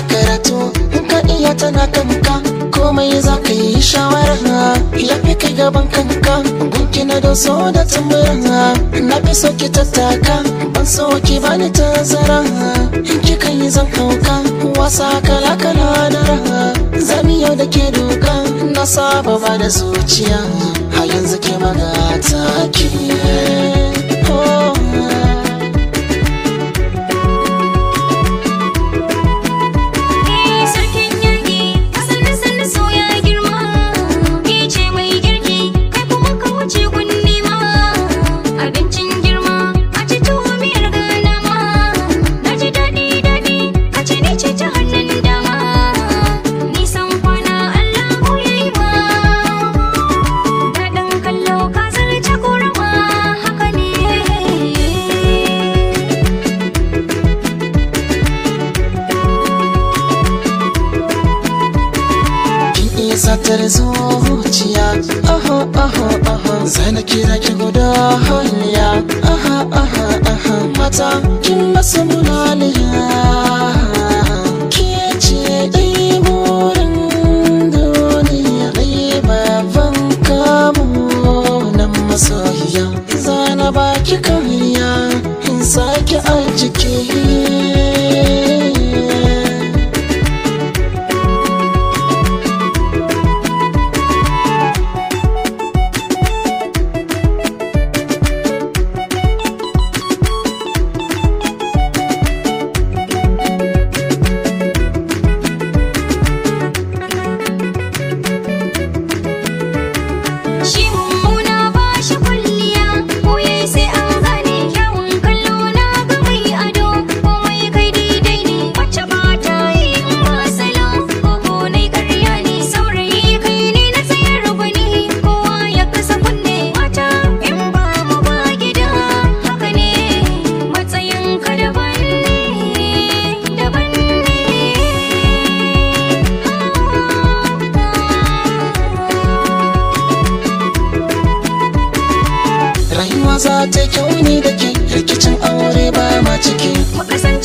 karatu in ka iya tana kanka komai za ka yi shawara ya fi kai gaban kanka gunki na doso da tambara na fi so ki tattaka ban so ki bani tazara in ki kan yi zan hauka wasa kala kala na raha zami yau da ke doka na saba ba da zuciya a yanzu ke magata ki satar zuciya aha aha aha zana kira ki guda hanya aha aha aha mata kin masa mulaliya ke ce dai burin duniya dai babban kamu nan masoyiya zana baki kariya in sake a jiki za ta kyau ne da ke rikicin aure ba ma ciki.